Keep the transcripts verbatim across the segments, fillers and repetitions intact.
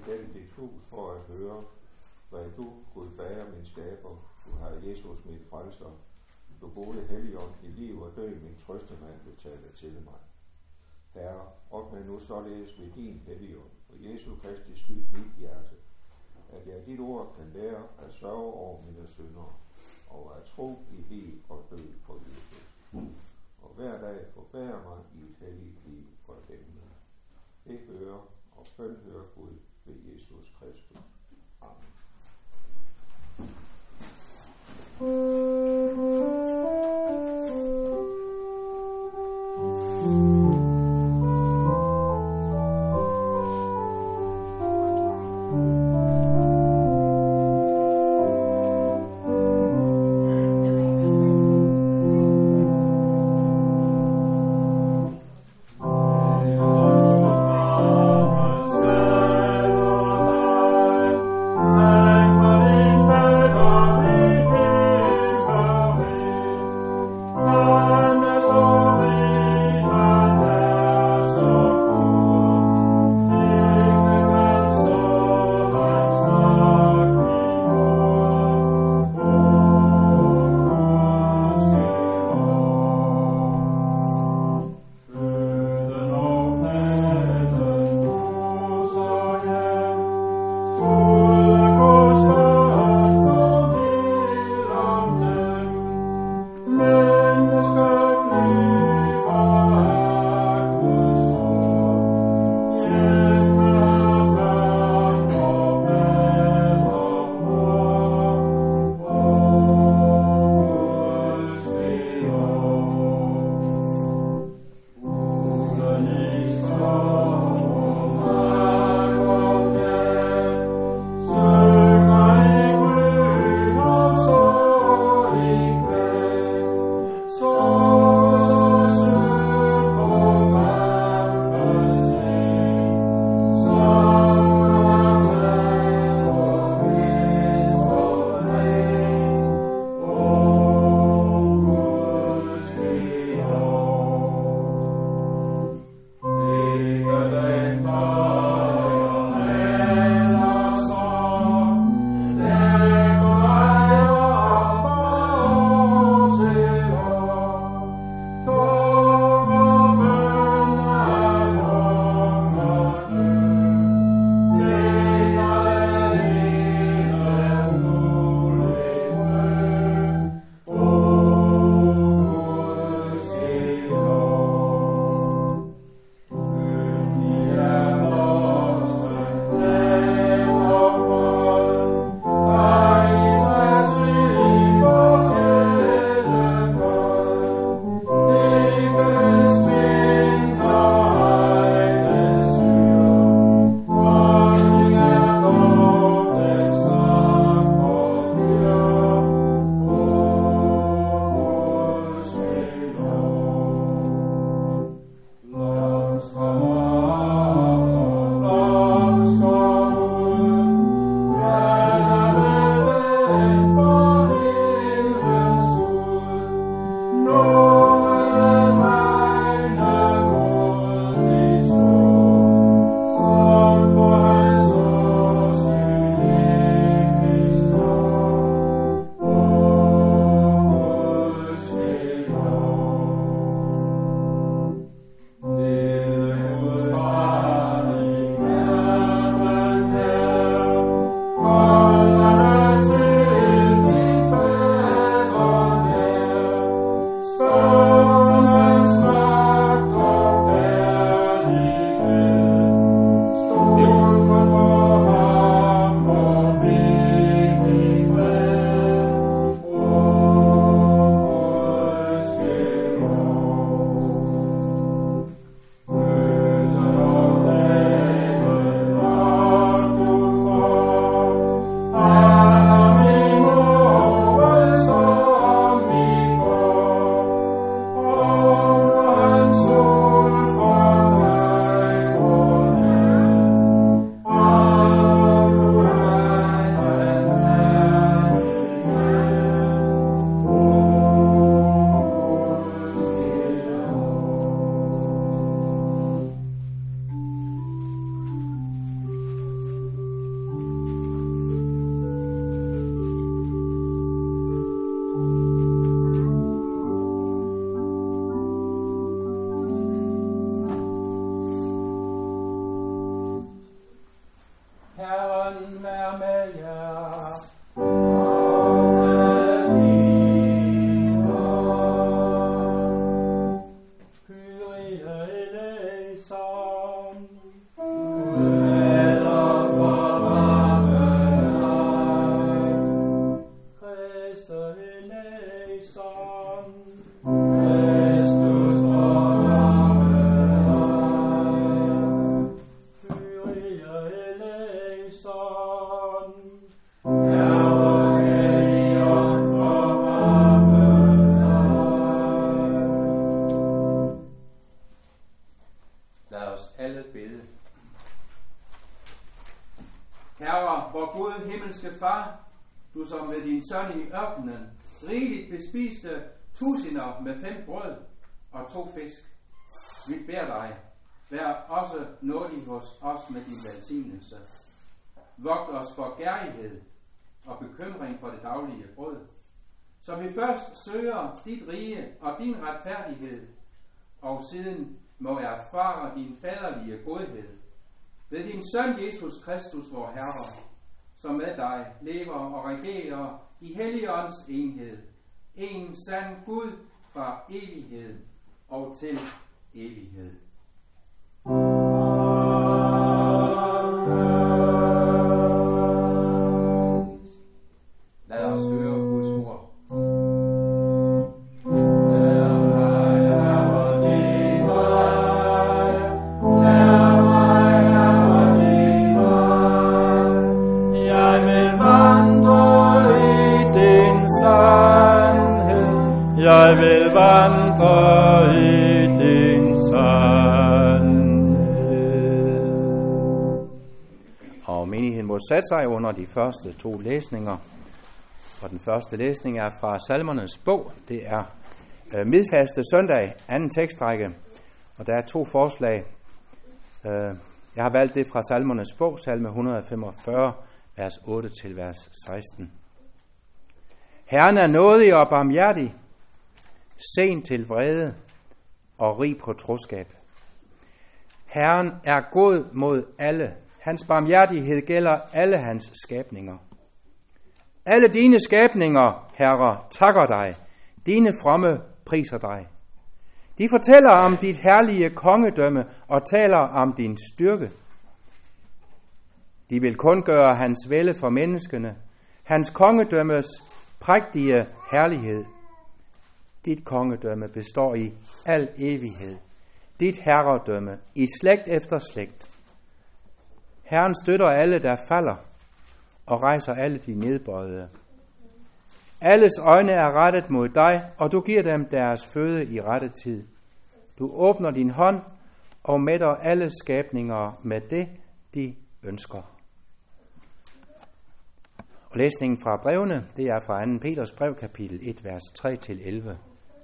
dette dit hus for at høre, hvad du, Gud Fader, min skaber, du har Jesus, min frelser, du gode Helligånd i liv og død, min trøstemand, vil tale til mig. Herre, opnå nu således ved din Helligånd, for Jesu Kristi skyld mit hjerte, at jeg dit ord kan lære at sørge over mine synder, og at tro i liv og død på Jesus. Og hver dag forbære mig i et helligt liv for dem. Det hører og bøn hører Gud ved Jesus Kristus. Amen. Oh, Herre, vor gode himmelske Far, du som med din søn i ørkenen rigeligt bespiste tusinder med fem brød og to fisk. Vi beder dig, vær også nådig hos os med din velsignelse. Vogt os for gærlighed og bekymring for det daglige brød, så vi først søger dit rige og din retfærdighed, og siden må erfare din faderlige godhed ved din søn Jesus Kristus, vor Herre, som med dig lever og regerer i Helligåndens enhed, en sand Gud fra evighed og til evighed. Lad os høre Guds ord. Jeg vil vandre i din sandhed. Og menigheden må sætte sig under de første to læsninger. Og den første læsning er fra Salmernes bog. Det er øh, midfaste søndag, anden tekstrække. Og der er to forslag. Øh, jeg har valgt det fra Salmernes bog, salme et hundrede femogfyrre, vers otte til vers seksten. Herren er nådig og barmhjertig, sen til vrede og rig på troskab. Herren er god mod alle. Hans barmhjertighed gælder alle hans skabninger. Alle dine skabninger, Herre, takker dig. Dine fromme priser dig. De fortæller om dit herlige kongedømme og taler om din styrke. De vil kun gøre hans vælde for menneskene, hans kongedømmes prægtige herlighed. Dit kongedømme består i al evighed. Dit herredømme i slægt efter slægt. Herren støtter alle, der falder, og rejser alle de nedbøjede. Alles øjne er rettet mod dig, og du giver dem deres føde i rette tid. Du åbner din hånd og mætter alle skabninger med det, de ønsker. Og læsningen fra brevene, det er fra anden Peters brev, kapitel et, vers tre til elleve.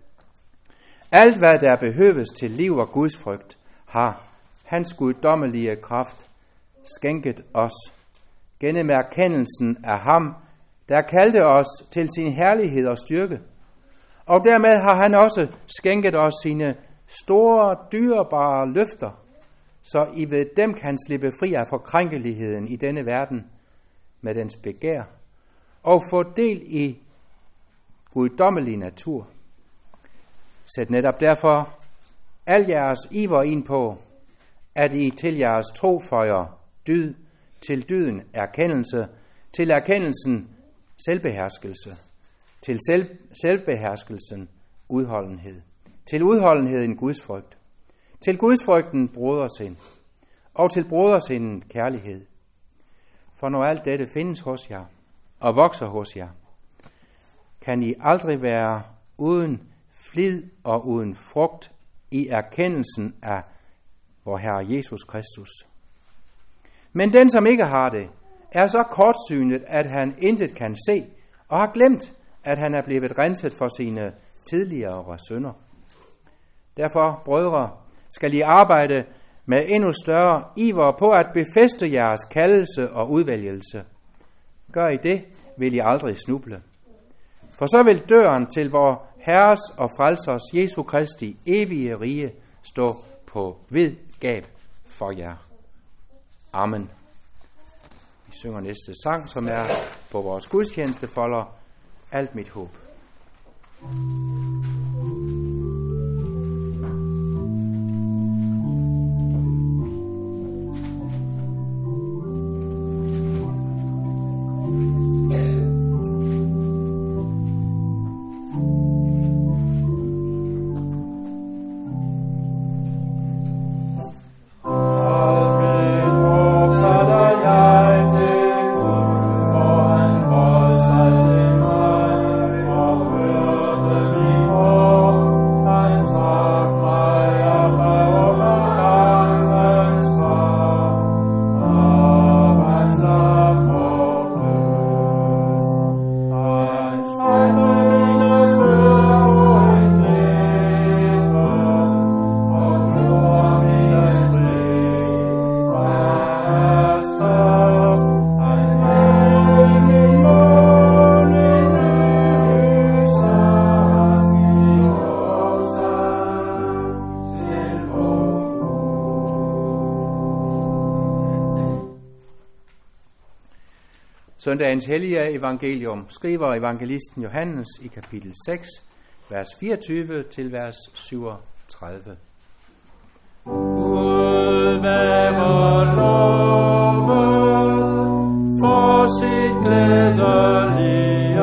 Alt, hvad der behøves til liv og Guds frygt, har hans guddommelige kraft skænket os gennem erkendelsen af ham, der kaldte os til sin herlighed og styrke. Og dermed har han også skænket os sine store, dyrebare løfter, så I ved dem kan slippe fri af forkrænkeligheden i denne verden med dens begær, og få del i guddommelig natur. Sæt netop derfor al jeres iver ind på, at I til jeres tro føjer dyd, til dyden erkendelse, til erkendelsen selvbeherskelse, til selv, selvbeherskelsen udholdenhed, til udholdenheden gudsfrygt, til gudsfrygten brodersind, og til brodersinden kærlighed. For når alt dette findes hos jer, og vokser hos jer, kan I aldrig være uden flid og uden frugt i erkendelsen af vor Herre Jesus Kristus. Men den, som ikke har det, er så kortsynet, at han intet kan se, og har glemt, at han er blevet renset for sine tidligere synder. Derfor, brødre, skal I arbejde med endnu større iver på at befæste jeres kaldelse og udvælgelse. Gør I det, vil I aldrig snuble. For så vil døren til vor Herres og Frelsers Jesu Kristi evige rige stå på vid gab for jer. Amen. Vi synger næste sang, som er på vores gudstjeneste folder Alt mit håb. Thank you. Søndagens hellige evangelium skriver evangelisten Johannes i kapitel seks, vers fireogtyve til vers syvogtredive. Gud være lovet for sit glædelige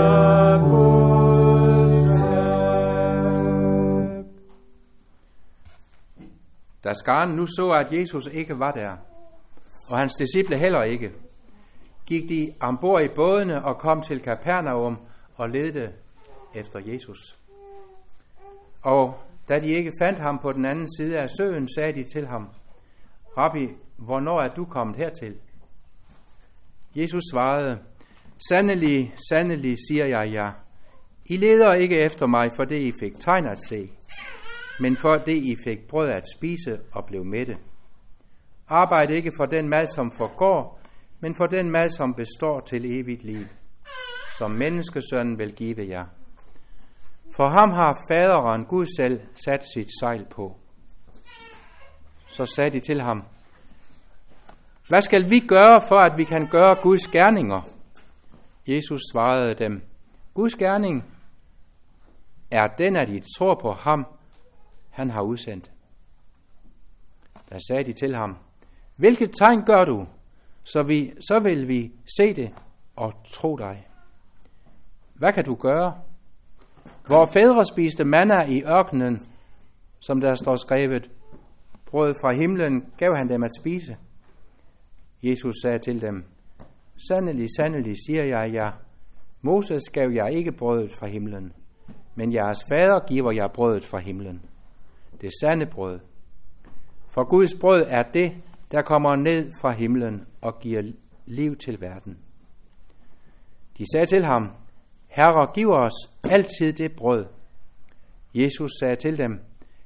budskab. Da skaren nu så, at Jesus ikke var der, og hans disciple heller ikke, gik de ombord i bådene og kom til Kapernaum og ledte efter Jesus. Og da de ikke fandt ham på den anden side af søen, sagde de til ham, Rabbi, hvornår er du kommet hertil? Jesus svarede, Sandelig, sandelig, siger jeg jer, I leder ikke efter mig, for det I fik tegn at se, men for det I fik brød at spise og blev mætte. Arbejd ikke for den mad, som forgår, men for den mad, som består til evigt liv, som menneskesønnen vil give jer. For ham har faderen Gud selv sat sit sejl på. Så sagde de til ham, hvad skal vi gøre, for at vi kan gøre Guds gerninger? Jesus svarede dem, Guds gerning er den, at I tror på ham, han har udsendt. Der sagde de til ham, hvilket tegn gør du? Så, vi, så vil vi se det og tro dig. Hvad kan du gøre? Hvor fædre spiste manna i ørkenen, som der står skrevet, brød fra himlen gav han dem at spise. Jesus sagde til dem, sandelig, sandelig, siger jeg jer, Moses gav jer ikke brødet fra himlen, men jeres fader giver jer brødet fra himlen. Det sande brød. For Guds brød er det, der kommer ned fra himlen og giver liv til verden. De sagde til ham, Herre, giv os altid det brød. Jesus sagde til dem,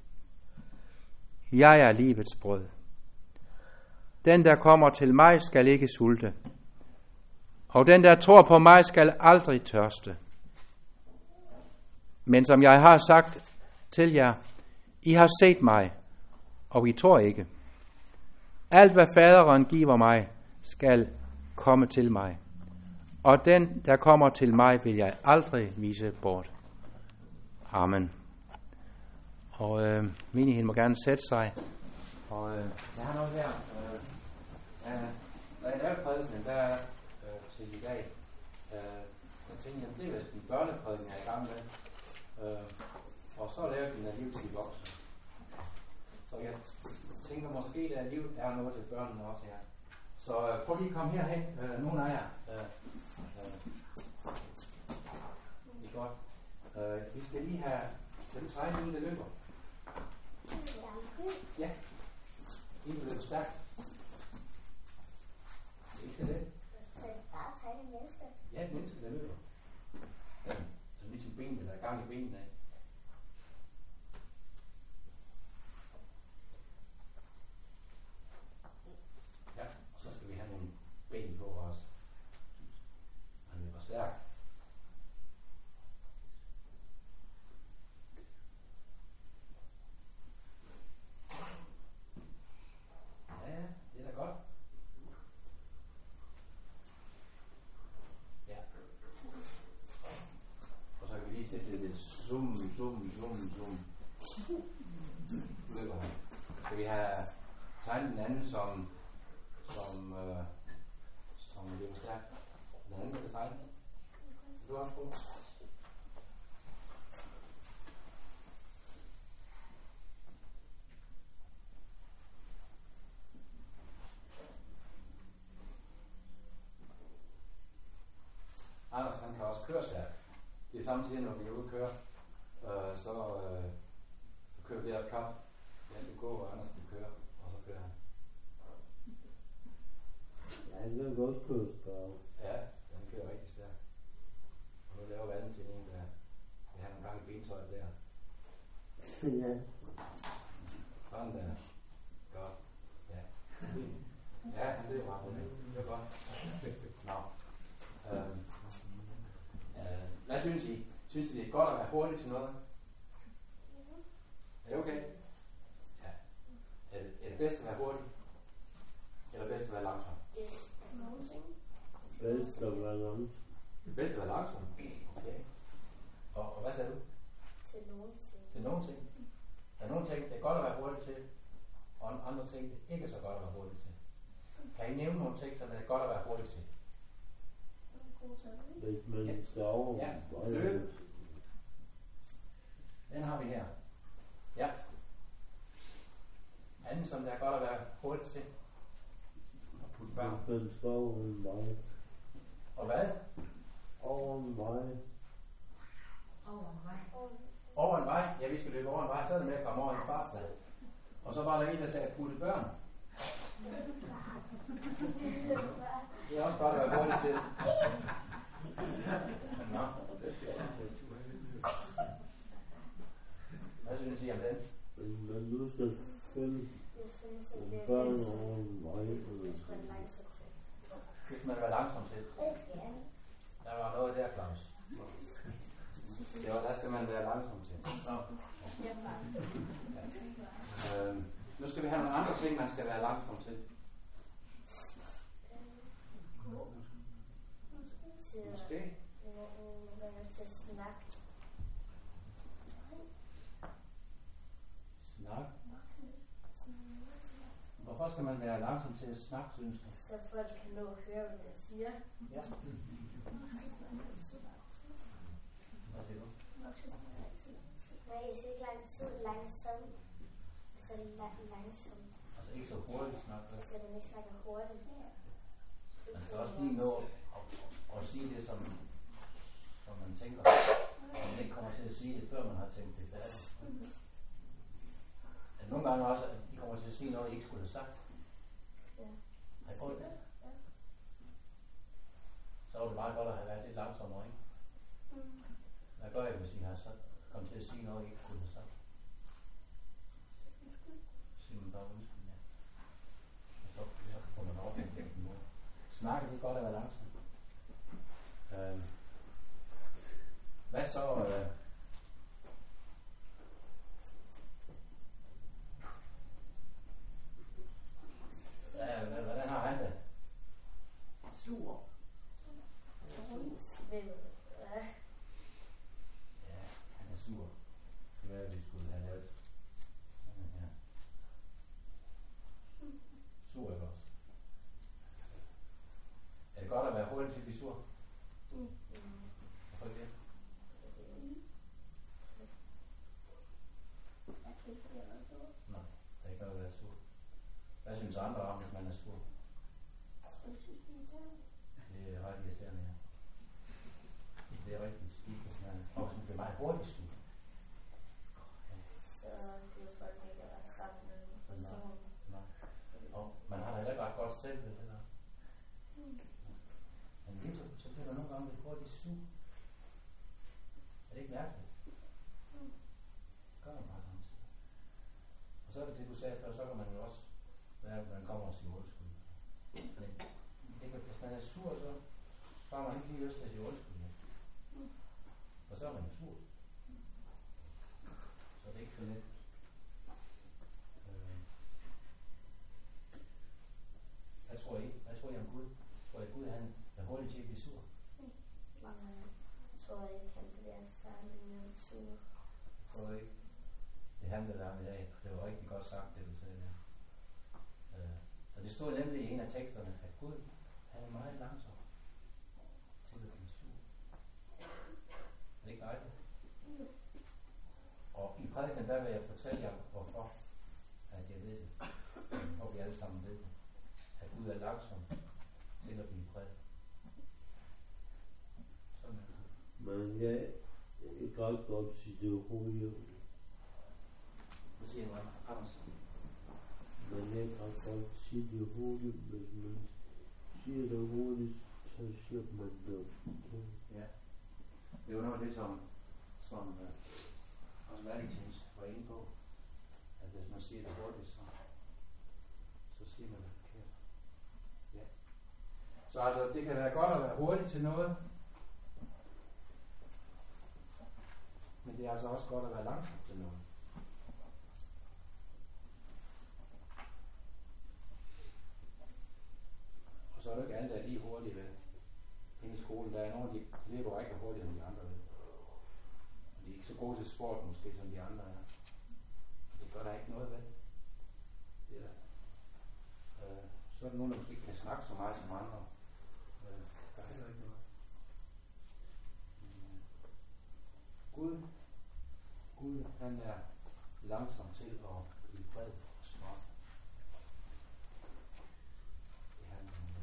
jeg er livets brød. Den, der kommer til mig, skal ikke sulte, og den, der tror på mig, skal aldrig tørste. Men som jeg har sagt til jer, I har set mig, og I tror ikke. Alt, hvad faderen giver mig, skal komme til mig. Og den, der kommer til mig, vil jeg aldrig vise bort. Amen. Og øh, menigheden må gerne sætte sig. Og øh, jeg har noget her. Øh, øh, der er en prædiken, der er øh, til i dag. Øh, jeg tænkte, at det er vist en børneprædiken, jeg er i gang med. Øh, og så laver den af liv til de voksne. Så jeg tænker måske, at der livet er noget til børnene også her. Så øh, prøv lige at komme herhen, øh, nogle af jer. Øh, øh, det er godt. Øh, vi skal lige have den træne, inden det løber. Ja. Inden det løber stærkt. Det er ikke så let. Så bare tegne mennesker? Ja, et menneske, der løber. Ja. Så ligesom benene, der er gang i benene af. Ben på os. Han løber stærkt. Ja, det er da godt. Ja. Og så kan vi lige sætte lidt zoom, zoom, zoom, zoom. Løber han. Skal vi have tegnet den anden som som øh, som løber stærkt. Den anden kan tegne. Du har på. Anders, han kan også køre stærkt. Det er samtidig, når vi er ude at køre, øh, så, øh, så kører vi et kamp. Jeg skal gå, og Anders skal køre, og så kører han. Ja, det er godt kørt. Ja, den kører rigtig stærkt. Og nu laver Valentin en, der vil have nogle gange bentøjet der. Ja. Sådan der. Godt. Ja. Ja, han løber meget. Det er godt. Nå. Øhm. Øh. Hvad synes I? Synes I, det er godt at være hurtigt til noget? Er det okay? Ja. Er det, er det bedst at være hurtig? Eller bedst at være langsom? Bedst at være langsom. Bedst at være langsom. Okay. Og, og hvad sagde du? Til nogle ting. Til nogle ting. Der er nogle ting, det er godt at være hurtig til, og andre ting, det er ikke så godt at være hurtig til. Kan I nævne nogle ting, som det er godt at være hurtig til? Hvis man skal over... Ja, løb. Den har vi her. Ja. Anden, som det er godt at være hurtig til. Og putte børn. Hvis man skal over en vej. Og hvad? Over en vej. Over en vej. Over en vej. Ja, vi skal løbe over en vej, så er det med at komme over en fartblad. Og så var der en, der sagde, putte børn. Det er også godt at være hurtig til. Nå. Hvad synes I om den? Men nu skal følge Jeg synes, at det er børn lidt over en vej. det skal være langsomt til. Det skal man være langsom til. Ja. Der var noget der, Claus. Det var, der skal man være langsom til. Så. Ja. Øhm, nu skal vi have nogle andre ting, man skal være langsom til. Til Måske. til at snakke. Snak. Hvorfor skal man være langsom til at snakke, synes du? Så folk kan nå at høre, hvad jeg siger. Ja. Hvad siger du? Nej, jeg siger ikke lang tid, langsomt. Altså la- langsomt. Altså ikke så hurtigt snakke. Så den ikke snakker hurtigt. Man skal også lige nå at, at sige det, som, som man tænker. Og man ikke kommer til at sige det, før man har tænkt det færdigt. Men nogle gange også, at I kommer til at sige noget, I ikke skulle have sagt. Ja. Har I prøvet det? Så var det meget godt at have været lidt langsommere, ikke? Hvad gør I, hvis I har sagt, kommet til at sige noget, I ikke skulle have sagt? Siger man bare undskyld, ja. Og så, så får man overført på den måde. Snakke, det er godt at være langsom. Øhm. Hvad så? Øh, Hvad, hvad, hvordan har han det? Sur. Ja, han er sur. Det var, at vi skulle have lavet sådan her. Sur ikke også? Er det godt at være hurtigt til at blive sur? Mm. Hvorfor ikke det? Nej, det er ikke noget at være sur. Hvad synes andre om, hvis man er sur? Det er ret irriterende, ja. Det er rigtig skidt, hvis man også bliver meget hurtigt sur. Så det er folk ikke at være sammen med en person. Nej. Og man har da heller ikke ret godt selv, vel? Eller? Men lidt, så bliver man nogle gange lidt hurtigt sur. Er det ikke mærkeligt? Gør man bare sådan. Og så er det det, du sagde før, så kan man jo også være, at man kommer og siger undskyld. Men det kan, hvis man er sur, så, så har man ikke lige lyst til at sige undskyld. Og så er man jo sur. Så det er ikke så let. Øh. Hvad tror I? Hvad tror I om Gud? Tror I, at Gud han er hurtig til at blive sur? Nej, jeg tror ikke, han bliver særlig nemt sur. Tror I ikke? Det handler der om i dag. Det var rigtig godt sagt, det du sagde der. Øh. Og det stod nemlig i en af teksterne, at Gud, han er meget langsom til at blive sur. Er det ikke dejligt? Og i prædiken, der vil jeg fortælle jer, hvorfor at jeg ved det. Og vi alle sammen ved det. At Gud er langsom til at blive prædiket. Sådan er det. Men jeg kan ret godt sige det hurtigt. Hvad siger du, Anders? Men jeg kan godt sige det hurtigt, hvis man siger det hurtigt, så siger man det. Ja. Det er jo noget af det, som, som uh, også Valentins var inde på. At hvis man siger det hurtigt, så, så siger man det forkert. Ja. Så altså, det kan være godt at være hurtig til noget. Men det er altså også godt at være langsom til noget. Og så er det ikke alle, der er lige hurtigt, vel? inde i skolen, der er nogle af de, de løber rigtig hurtigt end de andre. Ved. De er ikke så gode til sport måske, som de andre er. Det gør der ikke noget ved. Det er der. Øh, så er der nogen, der måske ikke kan snakke så meget som andre. Øh, det gør heller ikke noget. Men, øh, Gud, Gud, han er langsom til at blive bred og smart. Det er han. Øh,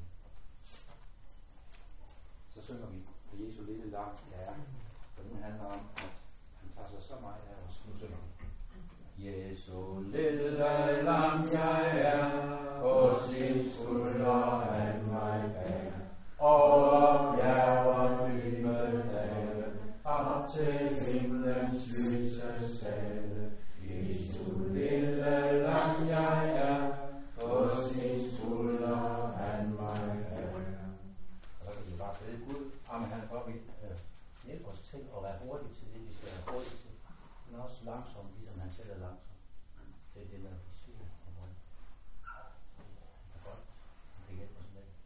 så synger vi for Jesu lille lam, ja, for den handler om, at han tager sig så meget af os. Nu synger vi. Jesu lille lam, jeg er, på sin skulder han mig bærer, og bjerg himmel dale, op til himlens lyse sale. Jesu lille lam, jeg er, på sin skulder han mig bærer. Og så kan vi bare bede Gud, om han op i øh, hjælp os til at være hurtige til det, vi skal være hurtige til, men også langsomt, ligesom han selv er langsom. Det er det, der er for syg og vold. Det er godt. Han kan hjælpe os med det.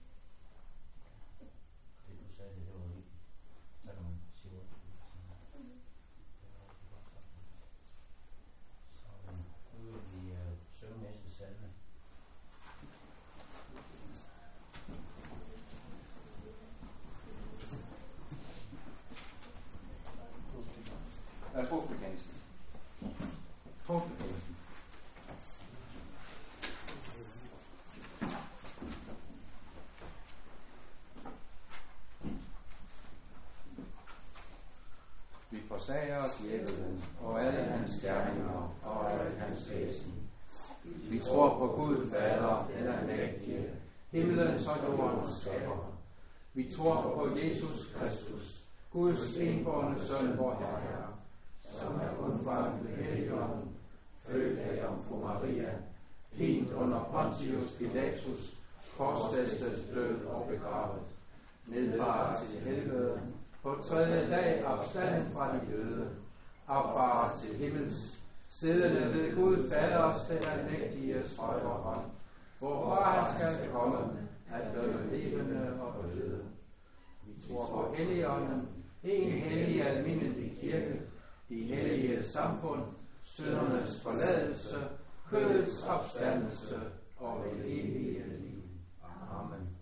Det du sagde, det, det var vigtigt. Så kan man sige undskyld. Det var rigtig godt sagt. Så nu vil vi uh, synge næste salme. Der er trosbekendelsen. Trosbekendelsen. Vi forsager djævelen og alle hans gerninger og alle hans væsen. Vi tror på Gud Fader, den er mægtige, himlens og jordens skaber. Vi tror på Jesus Kristus, Guds enbårne søn, vor Herre, som er undfanget ved Helligånden, født af Jomfru Maria, pint under Pontius Pilatus, korsfæstet, død og begravet, nedfaret til helvede, på tredje dag opstanden fra de døde, opfaret til himmels, siddende ved Gud Faders, den almægtiges højre hånd, hvorfra han skal komme, at dømme levende og døde. Vi tror på Helligånden, en hellig almindelig kirke, de hellige samfund, syndernes forladelse, kødets opstandelse og det evige liv. Amen.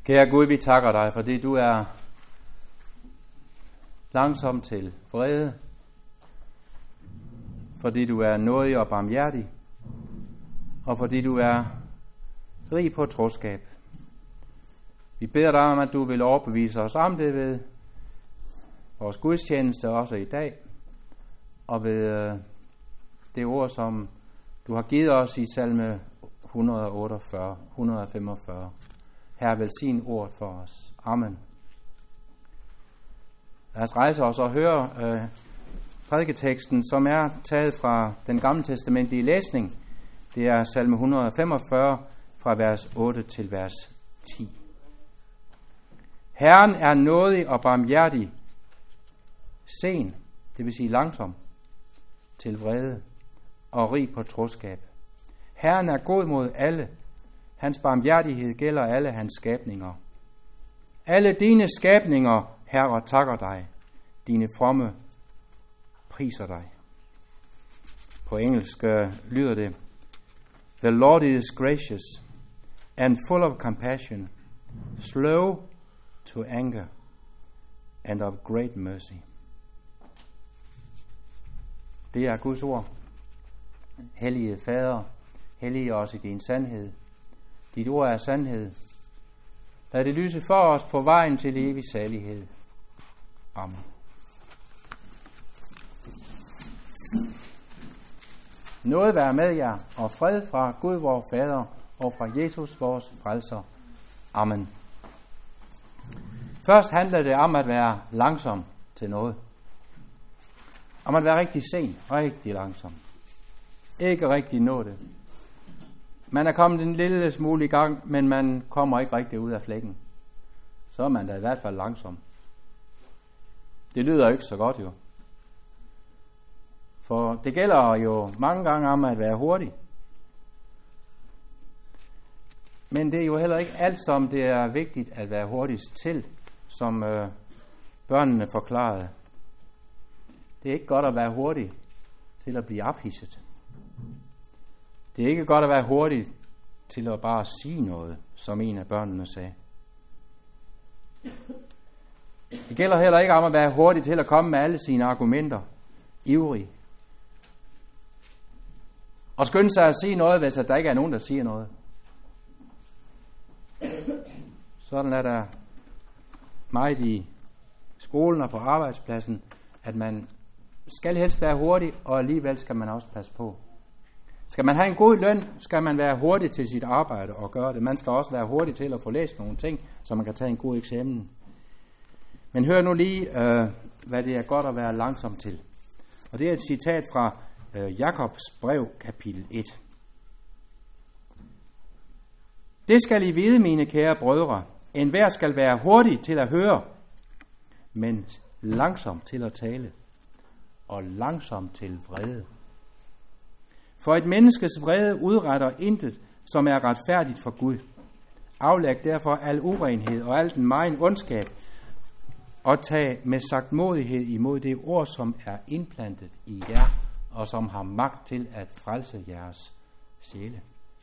Kære Gud, vi takker dig, fordi du er langsom til vrede, fordi du er nådig og barmhjertig, og fordi du er rig på troskab. Vi beder dig om, at du vil overbevise os om det ved vores gudstjeneste også i dag, og ved det ord, som du har givet os i salme et hundrede og otteogfyrre, et hundrede og femogfyrre. Herre, velsign ordet for os. Amen. Lad os rejse os og høre øh, prædiketeksten, som er taget fra den gamle testamentlige læsning. Det er salme et hundrede og femogfyrre fra vers otte til vers ti. Herren er nådig og barmhjertig, sen, det vil sige langsom, til vrede og rig på troskab. Herren er god mod alle. Hans barmhjertighed gælder alle hans skabninger. Alle dine skabninger, Herre, takker dig. Dine fromme priser dig. På engelsk uh, lyder det: The Lord is gracious and full of compassion, slow to anger and of great mercy. Det er Guds ord. Hellige Fader, hellige os i din sandhed. Dit ord er sandhed. Lad det lyse for os på vejen til evig salighed. Amen. Nåde være med jer, og fred fra Gud vor Fader og fra Jesus vores frelser. Amen. Først handler det om at være langsom til noget. Om at være rigtig sen, rigtig langsom. Ikke rigtig nå det. Man er kommet en lille smule i gang, men man kommer ikke rigtig ud af flækken. Så er man da i hvert fald langsom. Det lyder ikke så godt jo. For det gælder jo mange gange om at være hurtig. Men det er jo heller ikke alt, som det er vigtigt at være hurtigst til, som øh, børnene forklarede. Det er ikke godt at være hurtig til at blive ophidset. Det er ikke godt at være hurtig til at bare sige noget, som en af børnene sagde. Det gælder heller ikke om at være hurtig til at komme med alle sine argumenter, ivrig. Og skynde sig at sige noget, hvis der ikke er nogen, der siger noget. Sådan er der meget i skolen og på arbejdspladsen, at man skal helst være hurtig, og alligevel skal man også passe på. Skal man have en god løn, skal man være hurtig til sit arbejde og gøre det. Man skal også være hurtig til at få læst nogle ting, så man kan tage en god eksamen. Men hør nu lige, øh, hvad det er godt at være langsom til. Og det er et citat fra øh, Jakobs brev, kapitel et. Det skal I vide, mine kære brødre. Enhver skal være hurtig til at høre, men langsom til at tale, og langsom til vrede. For et menneskes vrede udretter intet, som er retfærdigt for Gud. Aflæg derfor al urenhed og al den megen ondskab, og tag med sagtmodighed imod det ord, som er indplantet i jer, og som har magt til at frelse jeres sjæle.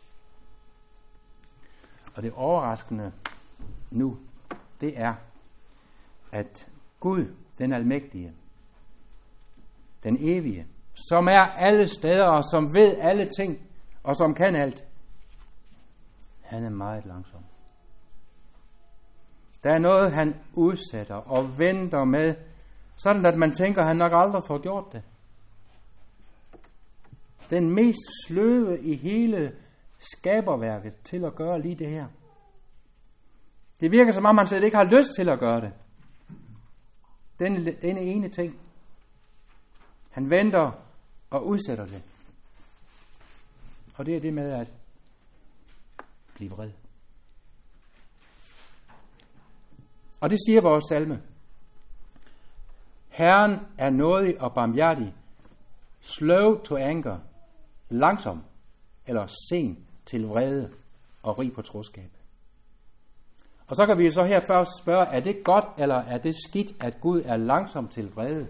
Og det overraskende nu, det er, at Gud, den almægtige, den evige, som er alle steder, og som ved alle ting, og som kan alt, han er meget langsom. Der er noget, han udsætter og venter med, sådan at man tænker, at han nok aldrig får gjort det. Den mest sløve i hele skaberværket til at gøre lige det her. Det virker som om, han slet ikke har lyst til at gøre det. Denne, denne ene ting. Han venter og udsætter det. Og det er det med at blive vred. Og det siger vores salme. Herren er nådig og barmhjertig, slow to anger, langsom eller sen til vrede og rig på troskab. Og så kan vi så her først spørge, er det godt eller er det skidt, at Gud er langsom til vrede?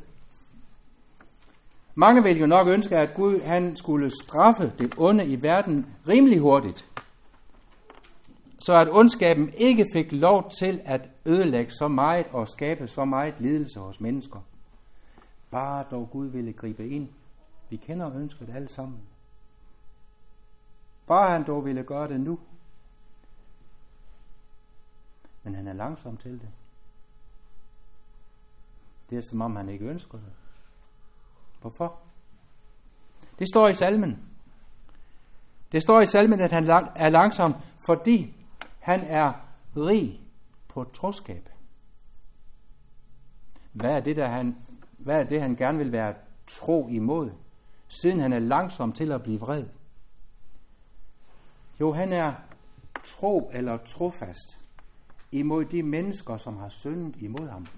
Mange vil jo nok ønske, at Gud han skulle straffe det onde i verden rimelig hurtigt. så at ondskaben ikke fik lov til at ødelægge så meget og skabe så meget lidelse hos mennesker. Bare dog Gud ville gribe ind. Vi kender ønsket alle sammen. Bare han dog ville gøre det nu. Men han er langsom til det. Det er som om han ikke ønsker det. Hvorfor? Det står i salmen. Det står i salmen, at han er langsom, fordi han er rig på troskab. Hvad er det, der han, hvad er det, han gerne vil være tro imod, siden han er langsom til at blive vred? Jo, han er tro eller trofast imod de mennesker, som har syndet imod ham.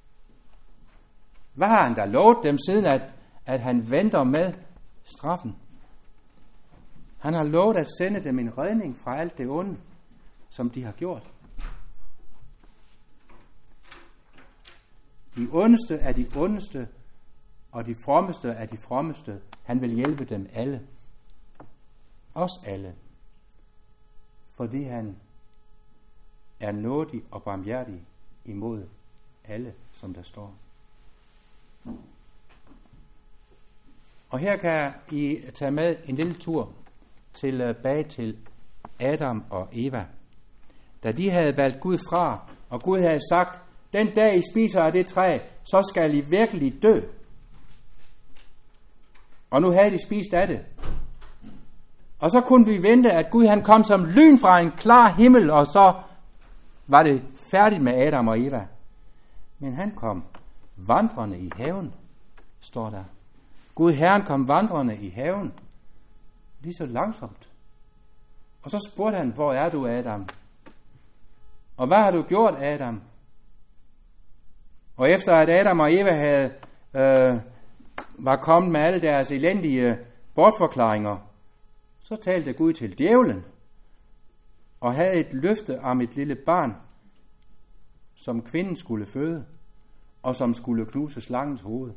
Hvad har han da lovet dem, siden at, at han venter med straffen? Han har lovet at sende dem en redning fra alt det onde, som de har gjort. De ondeste er de ondeste, og de frommeste er de frommeste. Han vil hjælpe dem alle. Os alle. Fordi han er nådig og barmhjertig imod alle, som der står. Og her kan I tage med en lille tur tilbage til Adam og Eva. Da de havde valgt Gud fra, og Gud havde sagt, den dag I spiser af det træ, så skal I virkelig dø. Og nu havde de spist af det. Og så kunne vi vente, at Gud han kom som lyn fra en klar himmel, og så var det færdigt med Adam og Eva. Men han kom vandrende i haven, står der. Gud Herren kom vandrende i haven, lige så langsomt. Og så spurgte han, hvor er du, Adam? Og hvad har du gjort, Adam? Og efter at Adam og Eva havde, øh, var kommet med alle deres elendige bortforklaringer, så talte Gud til djævlen, og havde et løfte om et lille barn, som kvinden skulle føde, og som skulle knuse slangens hoved.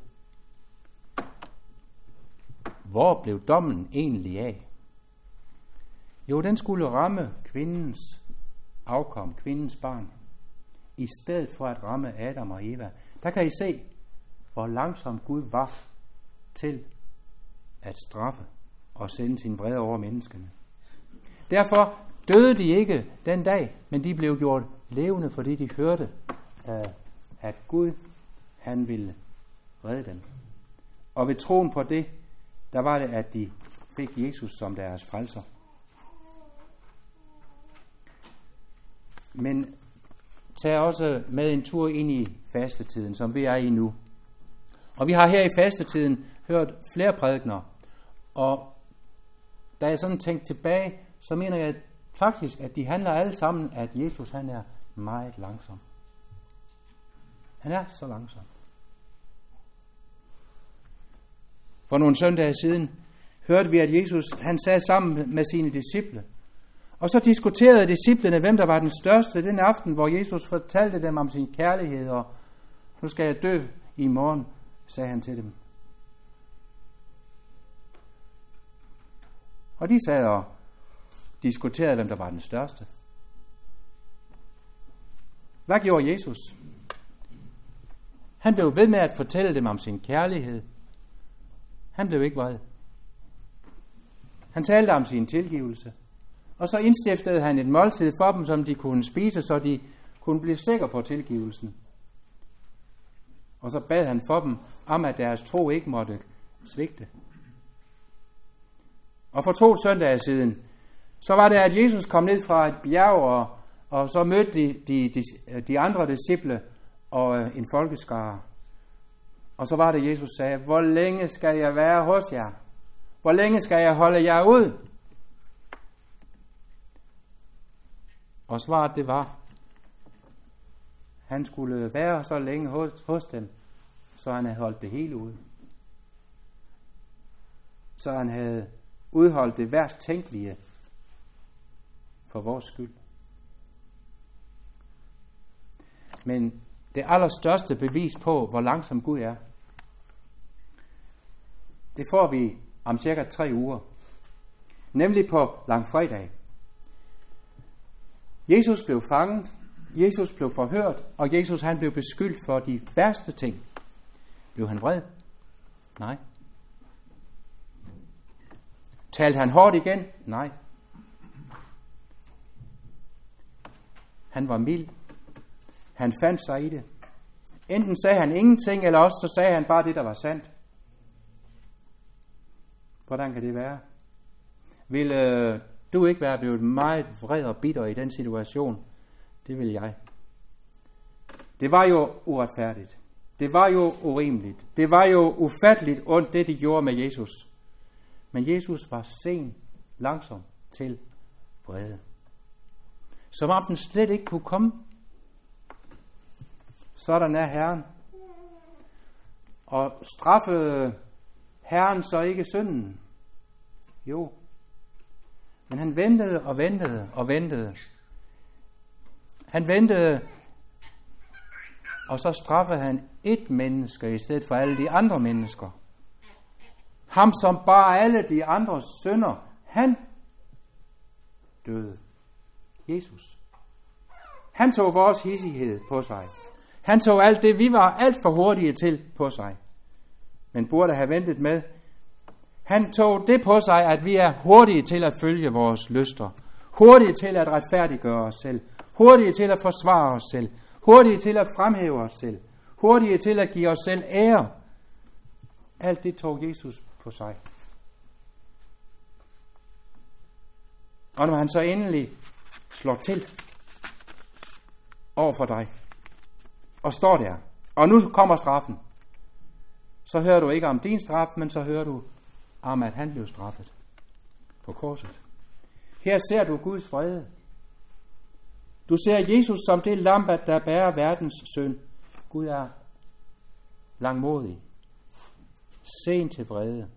Hvor blev dommen egentlig af? Jo, den skulle ramme kvindens afkom, kvindens barn, i stedet for at ramme Adam og Eva. Der kan I se, hvor langsom Gud var til at straffe og sende sin vrede over menneskene. Derfor døde de ikke den dag, men de blev gjort levende, fordi de hørte, at Gud, han ville redde dem. Og ved troen på det, der var det, at de fik Jesus som deres frelser. Men tag også med en tur ind i fastetiden, som vi er i nu. Og vi har her i fastetiden hørt flere prædikener, og da jeg sådan tænkte tilbage, så mener jeg faktisk, at de handler alle sammen, at Jesus han er meget langsom. Han er så langsom. For nogle søndage siden hørte vi, at Jesus han sad sammen med sine disciple. Og så diskuterede disciplene, hvem der var den største den aften, hvor Jesus fortalte dem om sin kærlighed, og nu skal jeg dø i morgen, sagde han til dem. Og de sad og diskuterede, hvem der var den største. Hvad gjorde Jesus? Han blev ved med at fortælle dem om sin kærlighed. Han blev ikke vred. Han talte om sin tilgivelse. Og så indstiftede han et måltid for dem, som de kunne spise, så de kunne blive sikre på tilgivelsen. Og så bad han for dem om, at deres tro ikke måtte svigte. Og for to søndage siden, så var det, at Jesus kom ned fra et bjerg, og, og så mødte de, de, de, de andre disciple og en folkeskare. Og så var det, Jesus sagde, hvor længe skal jeg være hos jer? Hvor længe skal jeg holde jer ud? Og svaret det var, han skulle være så længe hos, hos dem, så han havde holdt det hele ud. Så han havde udholdt det værst tænkelige for vores skyld. Men det allerstørste bevis på, hvor langsom Gud er, det får vi om cirka tre uger. Nemlig på langfredag. Jesus blev fanget, Jesus blev forhørt, og Jesus han blev beskyldt for de værste ting. Blev han vred? Nej. Talte han hårdt igen? Nej. Han var mild. Han fandt sig i det. Enten sagde han ingenting, eller også så sagde han bare det, der var sandt. Hvordan kan det være? Vil øh, du ikke være blevet meget vred og bitter i den situation? Det vil jeg. Det var jo uretfærdigt. Det var jo urimeligt. Det var jo ufatteligt ondt, det de gjorde med Jesus. Men Jesus var sen, langsom til vrede. Som om den slet ikke kunne komme. Sådan er Herren. Og straffede Herren så ikke synden? Jo. Men han ventede og ventede og ventede. Han ventede, og så straffede han et menneske i stedet for alle de andre mennesker. Ham, som bar alle de andres synder, han døde. Jesus. Han tog vores hissighed på sig. Han tog alt det, vi var alt for hurtige til på sig, men burde have ventet med. Han tog det på sig, at vi er hurtige til at følge vores lyster, hurtige til at retfærdiggøre os selv, hurtige til at forsvare os selv, hurtige til at fremhæve os selv, hurtige til at give os selv ære. Alt det tog Jesus på sig. Og når han så endelig slår til over for dig, og står der, og nu kommer straffen, så hører du ikke om din straf, men så hører du om, at han blev straffet på korset. Her ser du Guds vrede. Du ser Jesus som det lam, der bærer verdens synd. Gud er langmodig, sen til vrede.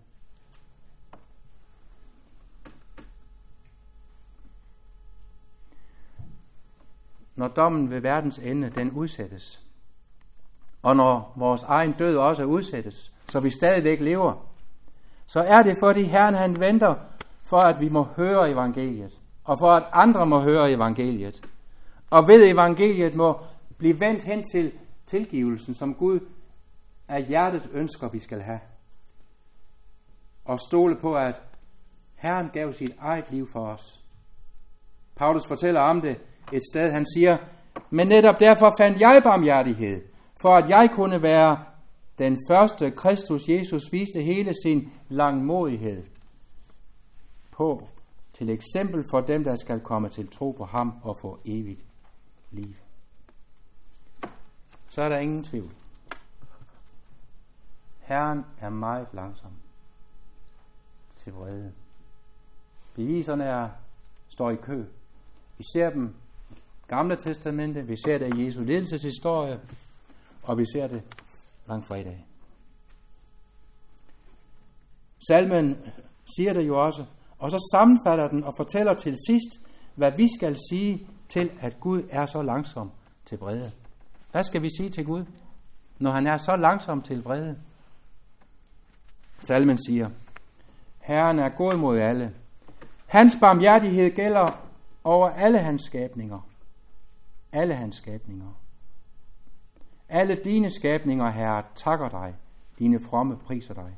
Når dommen ved verdens ende, den udsættes, og når vores egen død også udsættes, så vi stadigvæk lever, så er det fordi Herren han venter for, at vi må høre evangeliet, og for at andre må høre evangeliet. Og ved evangeliet må blive vendt hen til tilgivelsen, som Gud af hjertet ønsker, vi skal have. Og stole på, at Herren gav sit eget liv for os. Paulus fortæller om det et sted, han siger, men netop derfor fandt jeg barmhjertighed, for at jeg kunne være den første. Kristus Jesus viste hele sin langmodighed på, til eksempel for dem, der skal komme til tro på ham og få evigt liv. Så er der ingen tvivl. Herren er meget langsom til vrede. Beviserne er, står i kø. Vi ser dem i Gamle Testamente, vi ser det i Jesu lidelseshistorie, og vi ser det langfredag. Salmen siger det jo også, og så sammenfatter den og fortæller til sidst, hvad vi skal sige til, at Gud er så langsom til vrede. Hvad skal vi sige til Gud, når han er så langsom til vrede? Salmen siger, Herren er god mod alle. Hans barmhjertighed gælder over alle hans skabninger. Alle hans skabninger. Alle dine skabninger, Herre, takker dig. Dine fromme priser dig.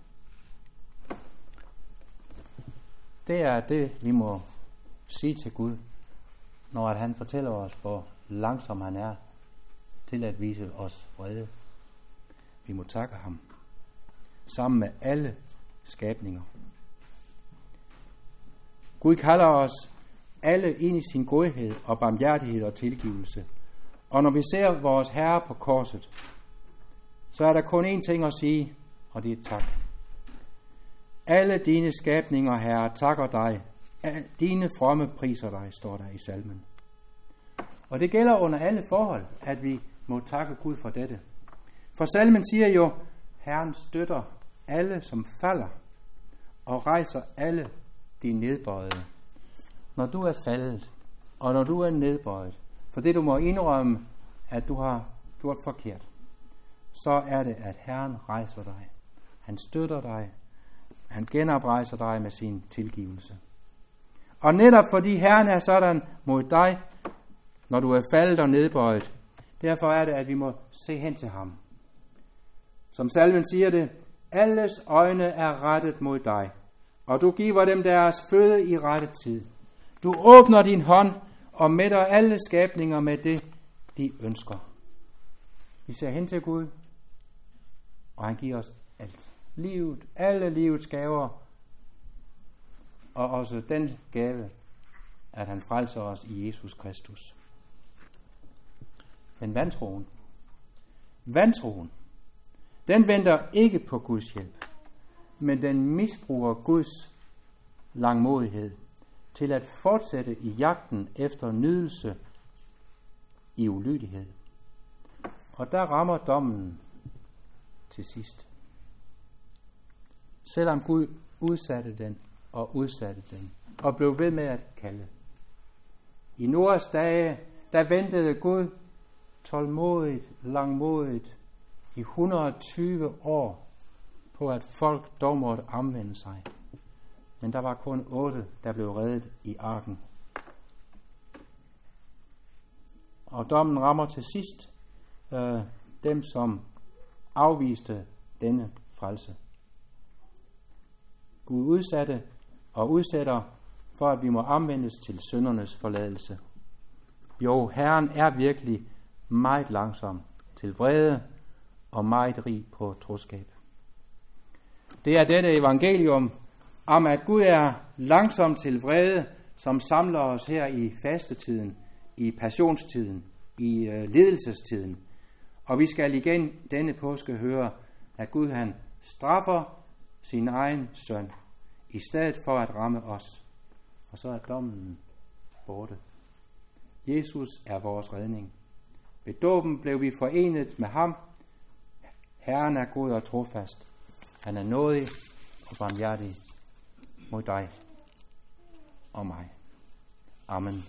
Det er det, vi må sige til Gud, når han fortæller os, hvor langsom han er til at vise os vrede. Vi må takke ham sammen med alle skabninger. Gud kalder os alle ind i sin godhed og barmhjertighed og tilgivelse. Og når vi ser vores Herre på korset, så er der kun én ting at sige, og det er tak. Alle dine skabninger, Herre, takker dig. Dine fromme priser dig, står der i salmen. Og det gælder under alle forhold, at vi må takke Gud for dette. For salmen siger jo, Herren støtter alle, som falder, og rejser alle de nedbøjede. Når du er faldet, og når du er nedbøjet, for det du må indrømme, at du har gjort forkert, så er det, at Herren rejser dig. Han støtter dig. Han genoprejser dig med sin tilgivelse. Og netop fordi Herren er sådan mod dig, når du er faldet og nedbøjet. Derfor er det, at vi må se hen til ham. Som salmen siger det, alles øjne er rettet mod dig, og du giver dem deres føde i rette tid. Du åbner din hånd og mætter alle skabninger med det, de ønsker. Vi ser hen til Gud, og han giver os alt. Livet, alle livets gaver, og også den gave, at han frelser os i Jesus Kristus. Men vantroen, vantroen, den venter ikke på Guds hjælp, men den misbruger Guds langmodighed til at fortsætte i jagten efter nydelse i ulydighed. Og der rammer dommen til sidst. Selvom Gud udsatte den og udsatte den og blev ved med at kalde. I Noas dage, der ventede Gud tålmodigt, langmodigt i et hundrede og tyve år på, at folk dog måtte omvende sig. Men der var kun otte, der blev reddet i arken. Og dommen rammer til sidst øh, dem, som afviste denne frelse. Gud udsatte og udsætter, for at vi må omvendes til syndernes forladelse. Jo, Herren er virkelig meget langsom til vrede og meget rig på troskab. Det er dette evangelium om, at Gud er langsom til vrede, som samler os her i fastetiden, i passionstiden, i øh, ledelsestiden. Og vi skal igen denne påske høre, at Gud han straffer sin egen søn, i stedet for at ramme os. Og så er dommen borte. Jesus er vores redning. Ved dåben blev vi forenet med ham. Herren er god og trofast. Han er nådig og barmhjertig mod dig og mig. Amen.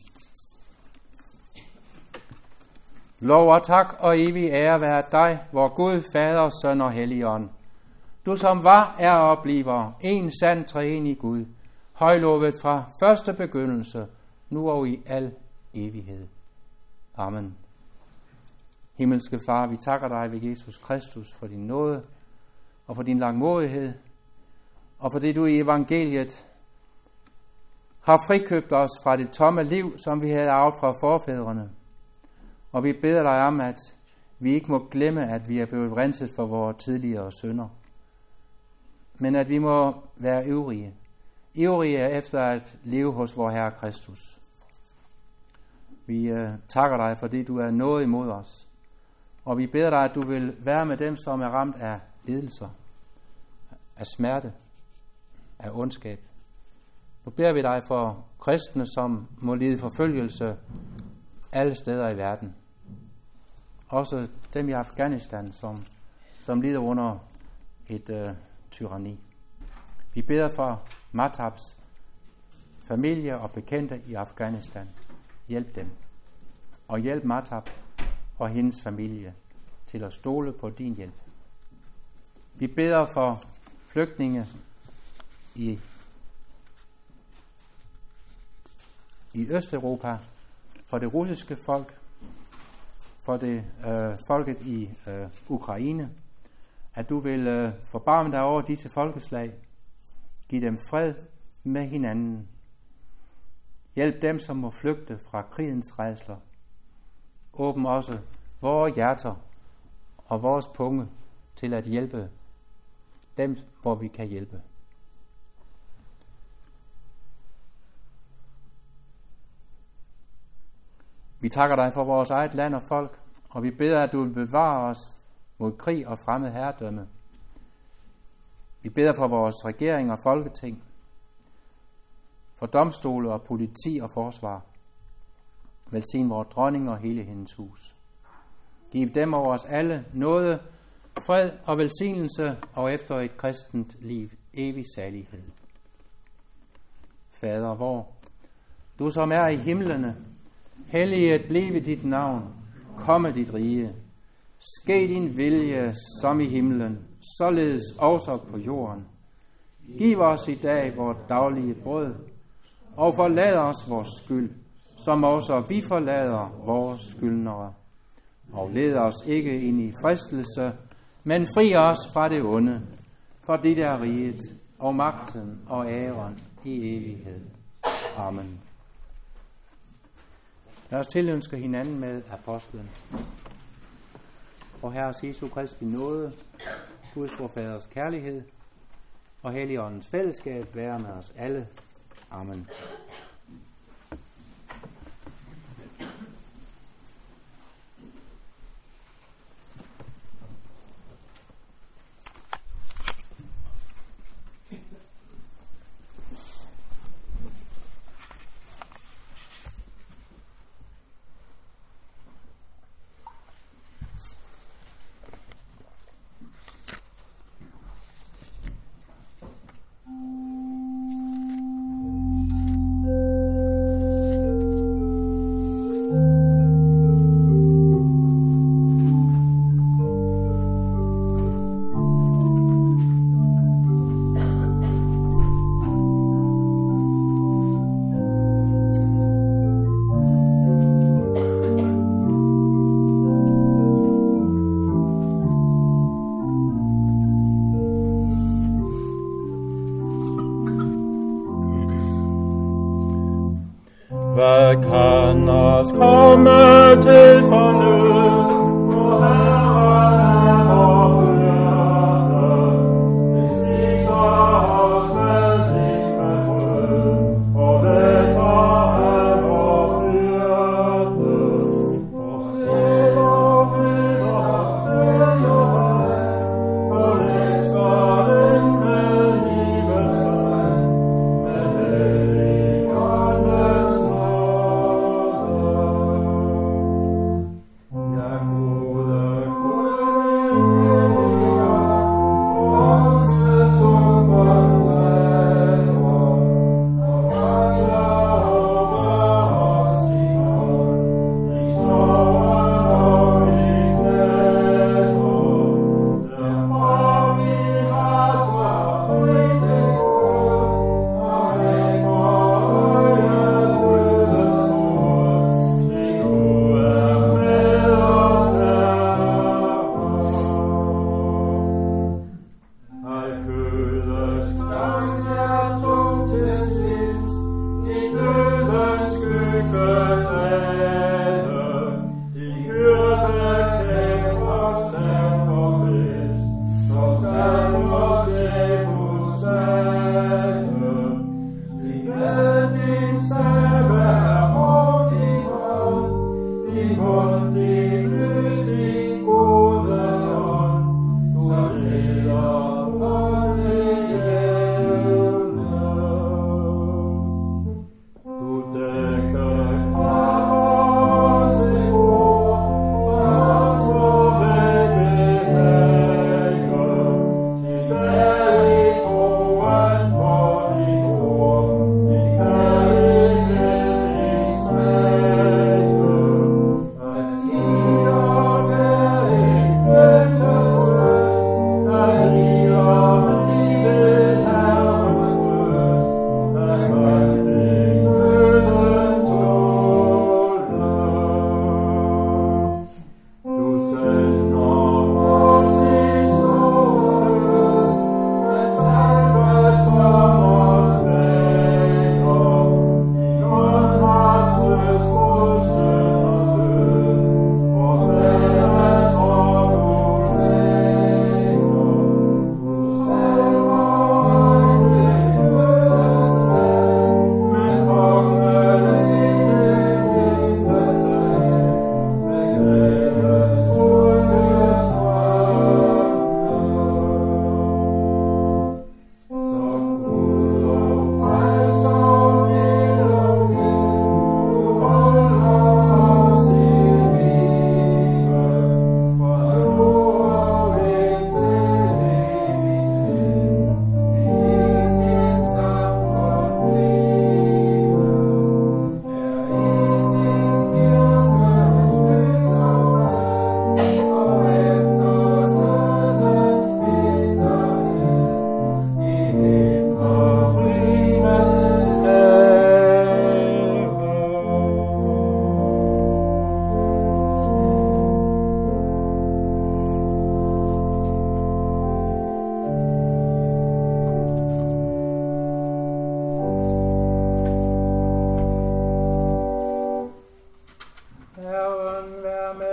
Lov og tak og evig ære være dig, vor Gud, Fader, Søn og Helligånd. Du som var, er og bliver en sand treenig Gud, højlovet fra første begyndelse, nu og i al evighed. Amen. Himmelske Far, vi takker dig ved Jesus Kristus for din nåde og for din langmodighed, og for det du i evangeliet har frikøbt os fra det tomme liv, som vi havde arvet fra forfædrene. Og vi beder dig om, at vi ikke må glemme, at vi er blevet renset for vores tidligere synder, men at vi må være øvrige, øvrige efter at leve hos vor Herre Kristus. Vi uh, takker dig, fordi du er nået imod os, og vi beder dig, at du vil være med dem, som er ramt af lidelser, af smerte, af ondskab. Nu beder vi dig for kristne, som må lide forfølgelse alle steder i verden. Også dem i Afghanistan, som, som lider under et øh, tyranni. Vi beder for Matabs familie og bekendte i Afghanistan. Hjælp dem. Og hjælp Matab og hendes familie til at stole på din hjælp. Vi beder for flygtninge i, i Østeuropa, for det russiske folk, for det øh, folket i øh, Ukraine, at du vil øh, forbarme dig over disse folkeslag, give dem fred med hinanden, hjælp dem, som må flygte fra krigens rædsler, åbn også vores hjerter og vores punge til at hjælpe dem, hvor vi kan hjælpe. Vi takker dig for vores eget land og folk, og vi beder, at du vil bevare os mod krig og fremmed herredømme. Vi beder for vores regering og folketing, for domstole og politi og forsvar. Velsign vores dronning og hele hendes hus. Giv dem over os alle nåde, fred og velsignelse, og efter et kristent liv evig salighed. Fader vor, du som er i himlene, helliget blive dit navn, komme dit rige. Ske din vilje som i himlen, således også på jorden. Giv os i dag vores daglige brød, og forlad os vores skyld, som også vi forlader vores skyldnere. Og led os ikke ind i fristelse, men fri os fra det onde, for det der riget og magten og æren i evighed. Amen. Lad os tilønske hinanden med apostlen. Og Herres Jesu Kristi nåde, Guds vor Faders kærlighed og Helligåndens fællesskab være med os alle. Amen.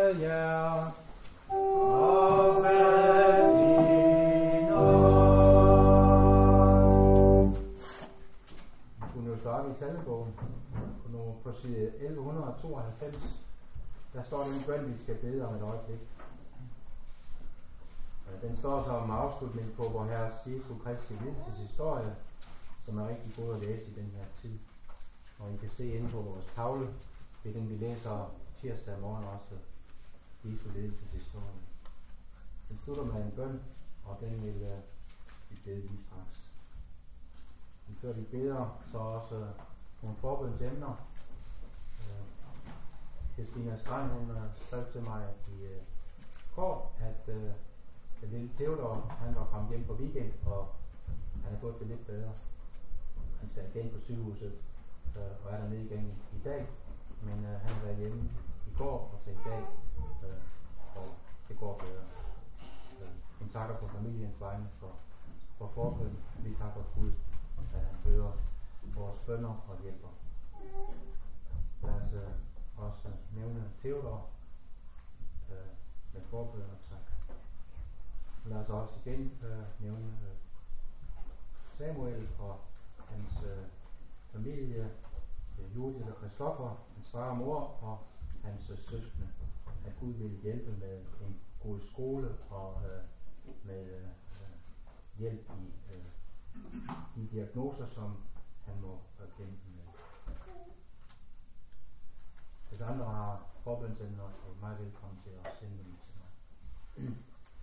jer, og fald i nåd. Vi kunne jo slå op i salmebogen på, på side elleve tooghalvfems. Der står den bøn, vi skal bede om et øjeblik. Den står så om afslutning på vor Herres Jesu Kristi lidelseshistorie, som er rigtig god at læse i den her tid. Og I kan se inde på vores tavle, det er den vi læser tirsdag morgen også, Jesu lidelseshistorie. Den slutter med en bøn, og den vil uh, vi bede lige straks. Men før vi beder, så også uh, nogle forbønsemner. Uh, Christina Strand, hun uh, skrev til mig i uh, går, at uh, den lille Theodor, han var kommet hjem på weekend, og han har fået det lidt bedre. Han skal igen på sygehuset, øh, og er dernede igen i dag. Men øh, han har været hjemme i går og til i dag, øh, og det går bedre. Øh, hun takker på familiens vegne for, for forbøn. Vi takker Gud, at han hører vores bønner og hjælper. Lad os øh, også nævne Theodor øh, med forbøn og tak. Lad os også igen øh, nævne øh, Samuel og hans øh, familie, øh, Judith og Christoffer, hans far og mor og hans øh, søskende. At Gud vil hjælpe med en god skole og øh, med øh, hjælp i øh, de diagnoser, som han må øh, kæmpe med. Hvis andre har forbønsemner, så er I meget velkommen til at sende dem til mig.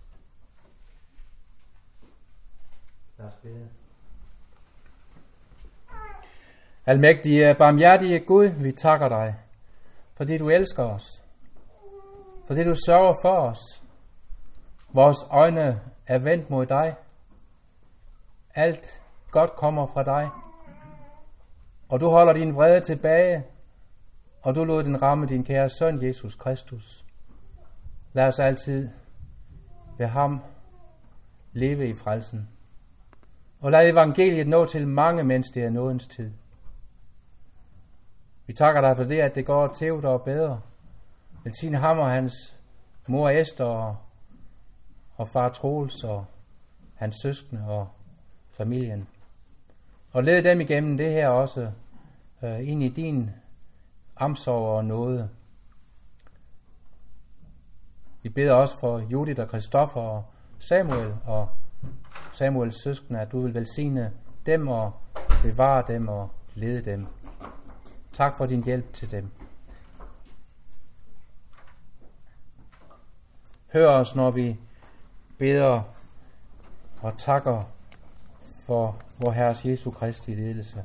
Lad os bede. Almægtige, barmhjertige Gud, vi takker dig, fordi du elsker os, fordi du sørger for os. Vores øjne er vendt mod dig. Alt godt kommer fra dig, og du holder din vrede tilbage, og du lod den ramme din kære søn, Jesus Kristus. Lad os altid ved ham leve i frelsen. Og lad evangeliet nå til mange, mens det er nådens tid. Vi takker dig for det, at det går Theodor bedre. Velsign ham og hans mor Esther og, og far Troels og hans søskende og familien. Og led dem igennem det her også øh, ind i din omsorg og nåde. Vi beder også for Judith og Christoffer og Samuel og Samuels søskende, at du vil velsigne dem og bevare dem og lede dem. Tak for din hjælp til dem. Hør os, når vi beder og takker for vor Herres Jesu Kristi ledelse.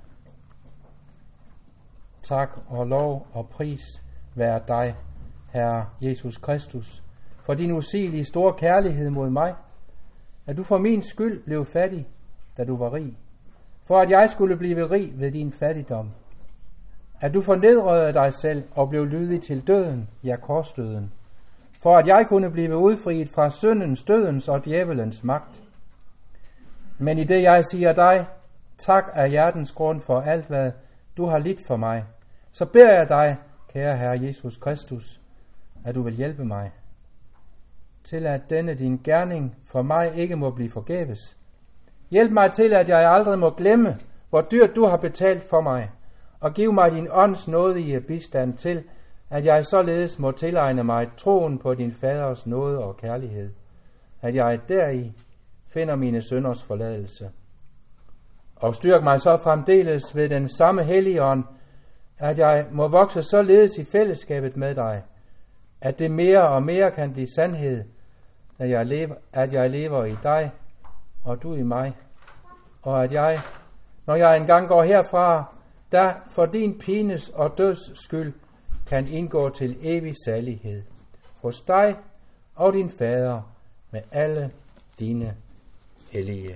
Tak og lov og pris være dig, Herre Jesus Kristus, for din usigelige store kærlighed mod mig, at du for min skyld blev fattig, da du var rig, for at jeg skulle blive rig ved din fattigdom, at du fornedrede dig selv og blev lydig til døden, ja korsdøden, for at jeg kunne blive udfriet fra syndens, dødens og djævelens magt. Men i det jeg siger dig, tak af hjertens grund for alt, hvad du har lidt for mig, så beder jeg dig, kære Herre Jesus Kristus, at du vil hjælpe mig, til at denne din gerning for mig ikke må blive forgæves. Hjælp mig til, at jeg aldrig må glemme, hvor dyrt du har betalt for mig, og giv mig din ånds nådige bistand til, at jeg således må tilegne mig troen på din faders nåde og kærlighed, at jeg deri finder mine synders forladelse. Og styrk mig så fremdeles ved den samme hellige ånd, at jeg må vokse således i fællesskabet med dig, at det mere og mere kan blive sandhed, at jeg lever, at jeg lever i dig, og du i mig, og at jeg, når jeg engang går herfra, der for din pines og døds skyld kan indgå til evig salighed hos dig og din fader med alle dine hellige.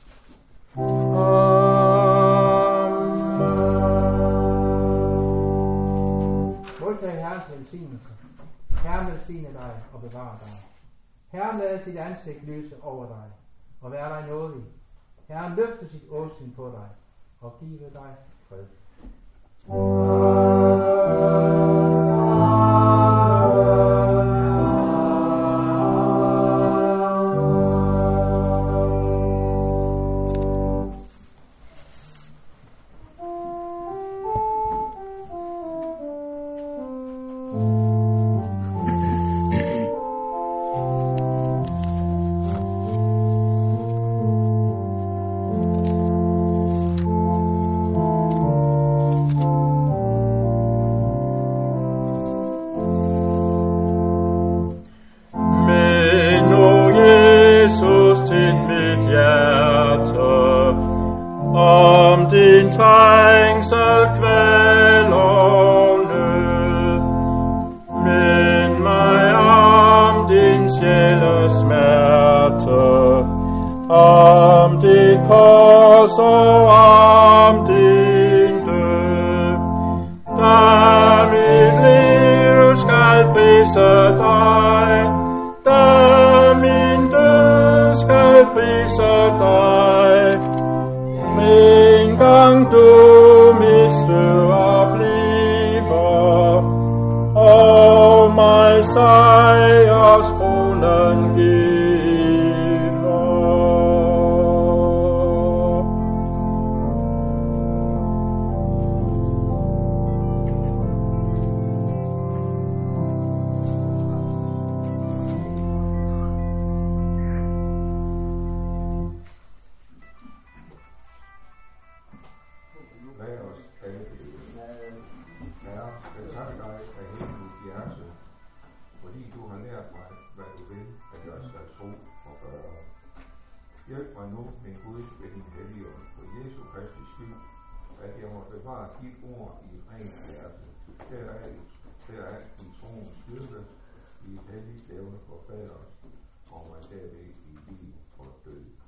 Modtag Herrens velsignelse. Herren velsigne dig og bevare dig. Herren lader sit ansigt lyse over dig og være dig nådig. Herren løfter sit åsyn på dig og give dig fred. Amen. trængsel, kvæl og nød. Mind mig om din sjæles smerte, om dit kors og om din død. Da mit liv skal prise dig, da min død skal prise dig. En gang du miste og bliver, og mig sejrskronen giver. Lad os alle bede. Herre, jeg takker dig af hele mit hjerte, fordi du har lært mig, hvad du vil, at jeg skal tro og gøre. Hjælp mig nu, min Gud, ved din hellige ånd, for Jesu Kristi skyld, at jeg må bevare dit ord i et rent hjerte. Deraf, deraf i troens styrke, i et helligt levende for fader, og mig derved i liv og død.